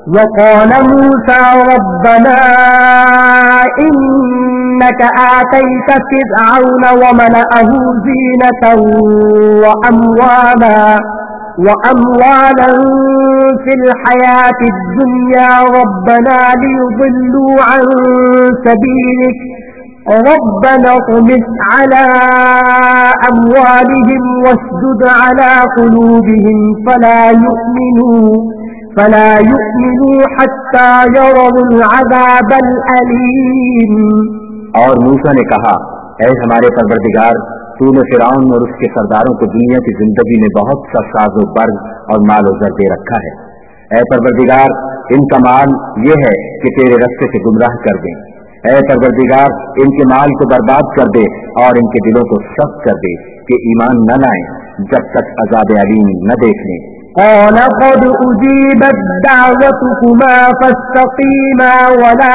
وقال موسى ربنا إنك آتيت فرعون وملأه زينة وأموالا في الحياة الدنيا ربنا ليضلوا عن سبيلك ربنا اطمس على أموالهم واشدد على قلوبهم فلا يؤمنوا حتى يروا العذاب الأليم. اور موسیٰ نے کہا اے ہمارے پروردگار تو نے فرعون اور اس کے سرداروں کو دنیا کی زندگی میں بہت سا ساز و برگ اور مال و زر دے رکھا ہے. اے پروردگار ان کا مال یہ ہے کہ تیرے رستے سے گمراہ کر دیں. اے پروردگار ان کے مال کو برباد کر دے اور ان کے دلوں کو سخت کر دے کہ ایمان نہ لائیں جب تک عذاب علیم نہ دیکھ لیں. قال قد أجيبت دعوتكما فاستقيما ولا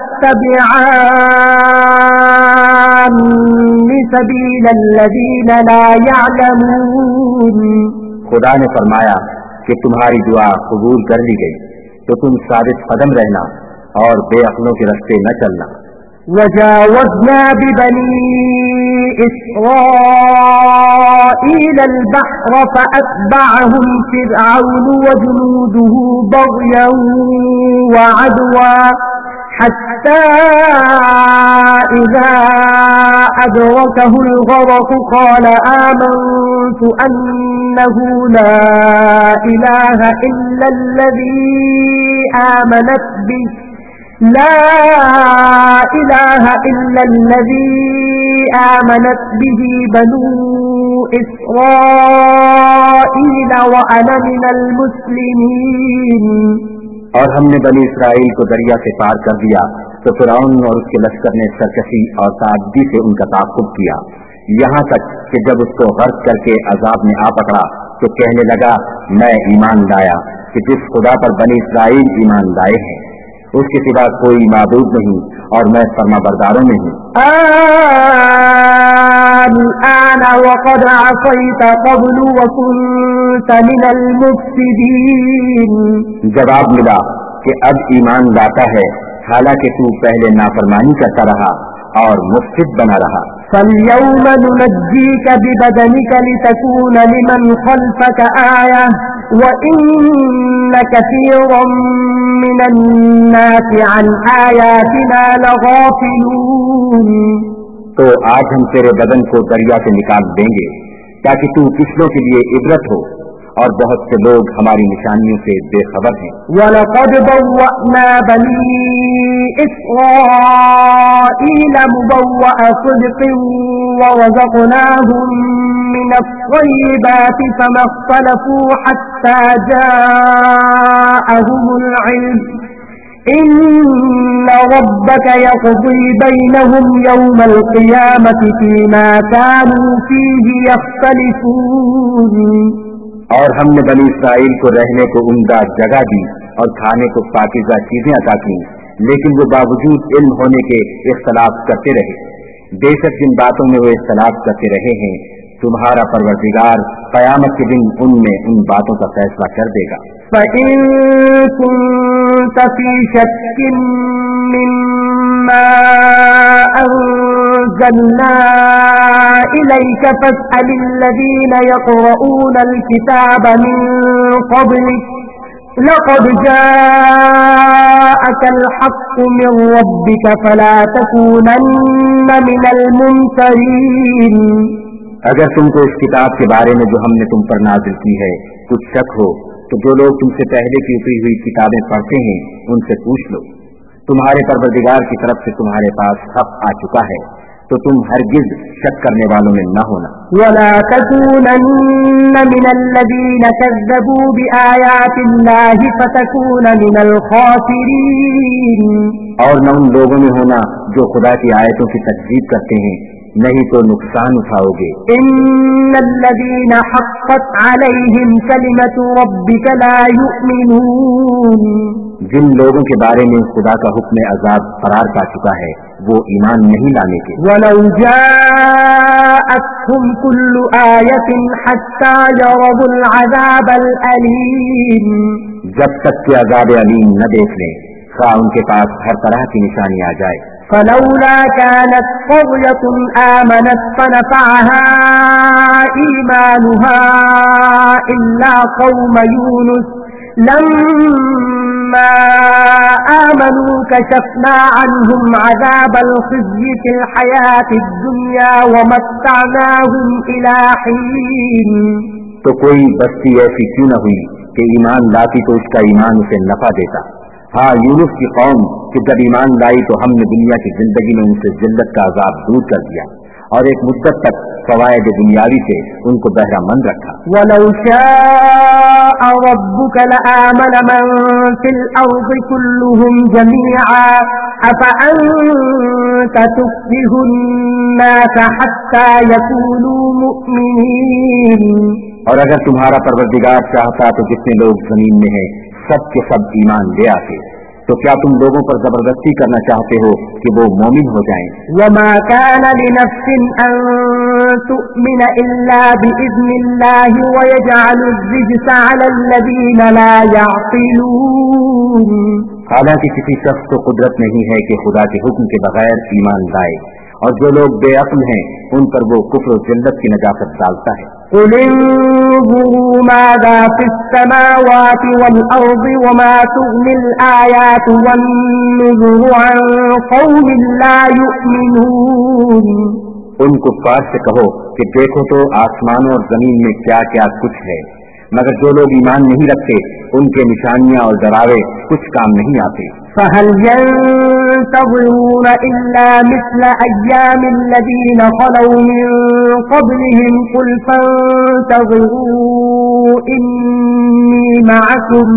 تتبعان سبيل الذين لا يعلمون. خدا نے فرمایا کہ تمہاری دعا قبول کر لی گئی تو تم ثابت قدم رہنا اور بے عقلوں کے رستے نہ چلنا. وجاوزنا ببني إسرائيل البحر فأتبعهم فرعون وجنوده بغيا وعدوا حتى إذا أدركه الغرق قال آمنت أنه لا إله إلا الذي آمنت به بنو إسرائيل وأنا من المسلمين. اور ہم نے بنی اسرائیل کو دریا سے پار کر دیا تو فرعون اور اس کے لشکر نے سرکشی اور تعدی سے ان کا تعاقب کیا یہاں تک کہ جب اس کو غرق کر کے عذاب میں آ پکڑا تو کہنے لگا میں ایمان لایا کہ جس خدا پر بنی اسرائیل ایمان لائے ہیں اس کے سوا کوئی معبود نہیں اور میں فرما برداروں میں ہوں. الآن وقد عصيت قبل وكنت من المفسدين. جواب ملا کہ اب ایمان لاتا ہے حالانکہ تو پہلے نافرمانی کرتا رہا اور مفسد بنا رہا. فاليوم ننجيك ببدنك لتكون لمن خلفك آية وإن كثيرا من الناس عن آياتنا لغافلون. تو آج ہم تیرے بدن کو دریا سے نکال دیں گے تاکہ تو پچھلوں کے لیے عبرت ہو اور بہت سے لوگ ہماری نشانیوں سے بے خبر ہیں. وَلَقَدْ بَوَّأْنَا بَنِي إِسْرَائِيلَ مُبَوَّأَ صِدْقٍ وَرَزَقْنَاهُم مِّنَ الطَّيِّبَاتِ فَمَا اخْتَلَفُوا حَتَّى جَاءَهُمُ الْعِلْمُ إِنَّ رَبَّكَ يَقْضِي بَيْنَهُمْ يَوْمَ الْقِيَامَةِ فِيمَا كَانُوا فِيهِ يَخْتَلِفُونَ. اور ہم نے بنی اسرائیل کو رہنے کو عمدہ جگہ دی اور کھانے کو پاکیزہ چیزیں عطا کی لیکن وہ باوجود علم ہونے کے اختلاف کرتے رہے. بے شک جن باتوں میں وہ اختلاف کرتے رہے ہیں تمہارا پروردگار قیامت کے دن ان میں ان باتوں کا فیصلہ کر دے گا. فَإِن كُنتَ فِي شَكٍّ مِّمَّا أَنزَلْنَا إِلَيْكَ فَاسْأَلِ الَّذِينَ يَقْرَؤُونَ الْكِتَابَ مِن قَبْلِكَ لَقَدْ جَاءَكَ الْحَقُّ مِن رَّبِّكَ فَلَا تَكُونَنَّ مِنَ الْمُمْتَرِينَ. اگر تم کو اس کتاب کے بارے میں جو ہم نے تم پر نازل کی ہے کچھ شک ہو تو جو لوگ تم سے پہلے کی اتری ہوئی کتابیں پڑھتے ہیں ان سے پوچھ لو. تمہارے پروردگار کی طرف سے تمہارے پاس حق آ چکا ہے تو تم ہرگز شک کرنے والوں میں نہ ہونا. وَلَا تَكُونَنَّ مِنَ الَّذِينَ كَذَّبُوا بِآيَاتِ اللَّهِ فَتَكُونَ مِنَ الْخَاسِرِينَ. اور نہ ان لوگوں میں ہونا جو خدا کی آیتوں کی تکذیب کرتے ہیں نہیں تو نقصان اٹھاؤ گے. ان الذين حقت عليهم كلمة ربك لا يؤمنون. جن لوگوں کے بارے میں خدا کا حکم عذاب قرار پا چکا ہے وہ ایمان نہیں لانے کے. ولو جاءتهم كل آية حتى يروا العذاب الأليم. جب تک کہ عذاب علیم نہ دیکھ لیں، خواہ ان کے پاس ہر طرح کی نشانی آ جائے۔ فلولا كانت قرية آمنت فنفعها إيمانها إلا قوم يونس لما آمنوا كشفنا عنهم عذاب الخزي في الحياة الدنيا ومتعناهم إلى حين۔ تو کوئی بستی ایسی کیوں نہ ہوئی کہ ایمان لاتی تو اس کا ایمان اسے نفع دیتا۔ ہاں، یونس کی قوم کہ جب ایمان لائی تو ہم نے دنیا کی زندگی میں ان سے ذلت کا عذاب دور کر دیا اور ایک مدت تک فوائد دنیاوی سے ان کو بہرہ مند رکھا۔ وَلَوْ شَاءَ رَبُّكَ لَآمَنَ مَن فِي الْأَرْضِ كُلُّهُمْ جَمِيعًا أَفَأَنتَ تُكْرِهُ النَّاسَ حَتَّى يَكُونُوا مُؤْمِنِينَ۔ اور اگر تمہارا پروردگار چاہتا تو جتنے لوگ زمین میں ہیں سب کے سب ایمان لے آتے، تو کیا تم لوگوں پر زبردستی کرنا چاہتے ہو کہ وہ مومن ہو جائیں؟ وَمَا كَانَ لِنَفْسٍ أَن تُؤْمِنَ إِلَّا بِإِذْنِ اللَّهِ وَيَجْعَلُ الرِّجْسَ عَلَى الَّذِينَ لَا يَعْقِلُونَ۔ حالانکہ کسی شخص کو قدرت نہیں ہے کہ خدا کے حکم کے بغیر ایمان لائے، اور جو لوگ بے عقل ہیں ان پر وہ کفر و ذلت کی نجاست ڈالتا ہے۔ قُلِ انظُرُوا مَاذَا فِي السَّمَاوَاتِ وَالْأَرْضِ وَمَا تُغْنِي الْآيَاتُ وَالنُّذُرُ عَن قَوْمٍ لَّا يُؤْمِنُونَ۔ ان کفار سے کہو کہ دیکھو تو آسمانوں اور زمین میں کیا کیا کچھ ہے، مگر جو لوگ ایمان نہیں رکھتے ان کے نشانیاں اور ڈراوے کچھ کام نہیں آتے۔ فَهَلْ يَنتَظِرُونَ إِلَّا مِثْلَ أَيَّامِ الَّذِينَ خَلَوْا مِن قَبْلِهِمْ قُلْ فَانتَظِرُوا إِنِّي مَعَكُمْ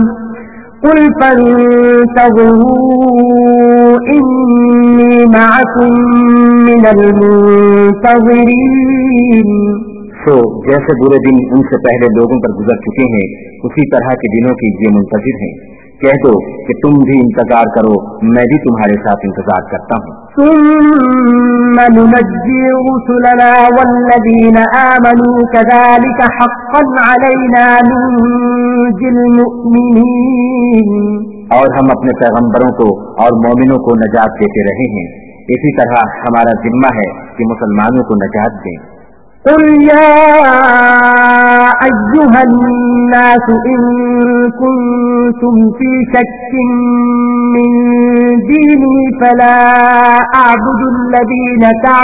مِنَ الْمُنتَظِرِينَ۔ سو جیسے برے دن ان سے پہلے لوگوں پر گزر چکے ہیں اسی طرح کے دنوں کی یہ منتظر ہیں۔ کہہ دو کہ تم بھی انتظار کرو، میں بھی تمہارے ساتھ انتظار کرتا ہوں۔ ثُمَّ نُنَجِّي رُسُلَنَا وَالَّذِينَ آمَنُوا كَذَلِكَ حَقًّا عَلَيْنَا نُنجِي الْمُؤْمِنِينَ۔ اور ہم اپنے پیغمبروں کو اور مومنوں کو نجات دیتے رہے ہیں، اسی طرح ہمارا ذمہ ہے کہ مسلمانوں کو نجات دیں۔ قُلْ يَا أَيُّهَا النَّاسُ إِن كُنتُمْ فِي شَكٍّ مِّن دِينِي فَلَا أَعْبُدُ الَّذِينَ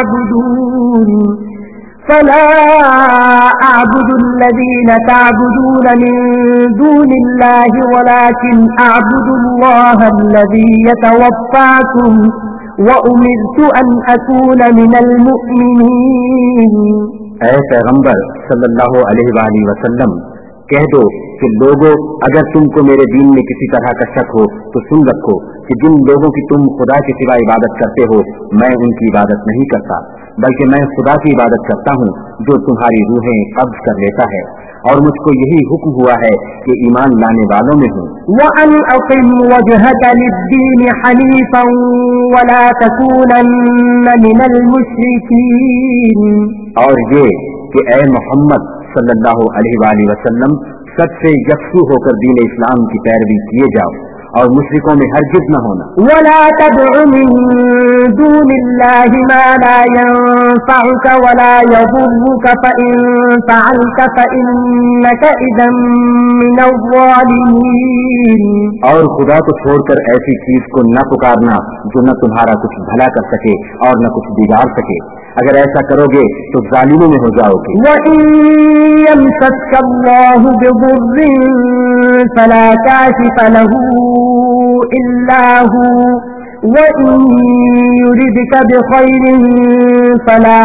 تَعْبُدُونَ مِن دُونِ اللَّهِ وَلَكِنْ أَعْبُدُ اللَّهَ الَّذِي يَتَوَفَّاكُمْ وَأُمِرْتُ أَنْ أَكُونَ مِنَ الْمُؤْمِنِينَ۔ اے پیغمبر صلی اللہ علیہ وآلہ وسلم، کہہ دو کہ لوگوں اگر تم کو میرے دین میں کسی طرح کا شک ہو تو سن رکھو کہ جن لوگوں کی تم خدا کے سوا عبادت کرتے ہو میں ان کی عبادت نہیں کرتا، بلکہ میں خدا کی عبادت کرتا ہوں جو تمہاری روحیں قبض کر لیتا ہے، اور مجھ کو یہی حکم ہوا ہے کہ ایمان لانے والوں میں ہوں۔ وَأَنْ أَقِمْ وَجْهَكَ لِلدِّينِ حَنِيفًا وَلَا تَكُونَنَّ مِنَ الْمُشْرِكِينَ۔ اور یہ کہ اے محمد صلی اللہ علیہ وآلہ وسلم سب سے یکسو ہو کر دین اسلام کی پیروی کیے جاؤ اور مشرکوں میں ہرگز نہ ہونا۔ وَلَا تَدْعُ مِن دُونِ اللَّهِ مَا لَا يَنفَعُكَ وَلَا يَضُرُّكَ فَإِن فَعَلْتَ فَإِنَّكَ إِذًا مِّنَ الظَّالِمِينَ۔ اور خدا کو چھوڑ کر ایسی چیز کو نہ پکارنا جو نہ تمہارا کچھ بھلا کر سکے اور نہ کچھ بگاڑ سکے، اگر ایسا کرو گے تو ظالموں میں ہو جاؤ گے۔ وَإِن يَمْسَسْكَ اللَّهُ بِضُرٍّ فَلَا كَاشِفَ لَهُ إِلَّا هُوَ وَإِن يُرِدْكَ بِخَيْرٍ فَلَا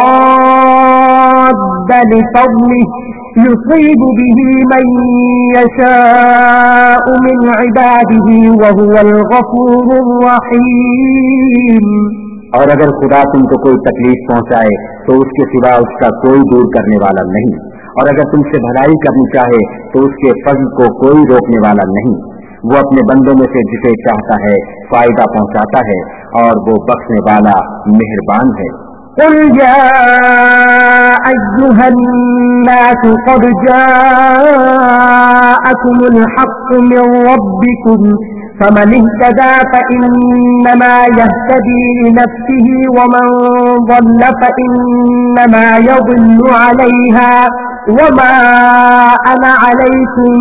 رَادَّ لِفَضْلِهِ يُصِيبُ بِهِ مَن يَشَاءُ مِنْ عِبَادِهِ وَهُوَ الْغَفُورُ الرَّحِيمُ۔ اور اگر خدا تم کو کوئی تکلیف پہنچائے تو اس کے سوا اس کا کوئی دور کرنے والا نہیں، اور اگر تم سے بھلائی کرنی چاہے تو اس کے فضل کو کوئی روکنے والا نہیں۔ وہ اپنے بندوں میں سے جسے چاہتا ہے فائدہ پہنچاتا ہے اور وہ بخشنے والا مہربان ہے۔ قل يا أيها الناس قد جاءكم الحق من ربكم فمن اهتدى فإنما يهتدي لنفسه ومن ضل فإنما يضل عليها وما أنا عليكم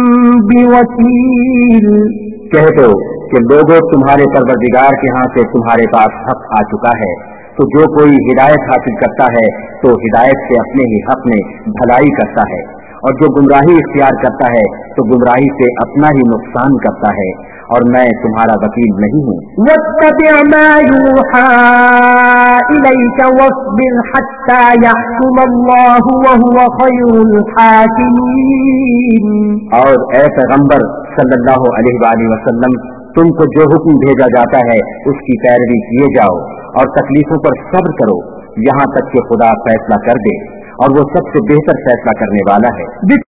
بوكيل. کہہ دو کہ لوگوں تمہارے پروردگار کے ہاں سے تمہارے پاس حق آ چکا ہے، تو جو کوئی ہدایت حاصل کرتا ہے تو ہدایت سے اپنے ہی حق میں بھلائی کرتا ہے، اور جو گمراہی اختیار کرتا ہے تو گمراہی سے اپنا ہی نقصان کرتا ہے، اور میں تمہارا وکیل نہیں ہوں. واتبع ما يوحى إليك واصبر حتى يحكم الله وهو خير الحاكمين. اور اے پیغمبر صلی اللہ علیہ وآلہ وسلم، تم کو جو حکم بھیجا جاتا ہے اس کی پیروی کیے جاؤ اور تکلیفوں پر صبر کرو یہاں تک کہ خدا فیصلہ کر دے، اور وہ سب سے بہتر فیصلہ کرنے والا ہے.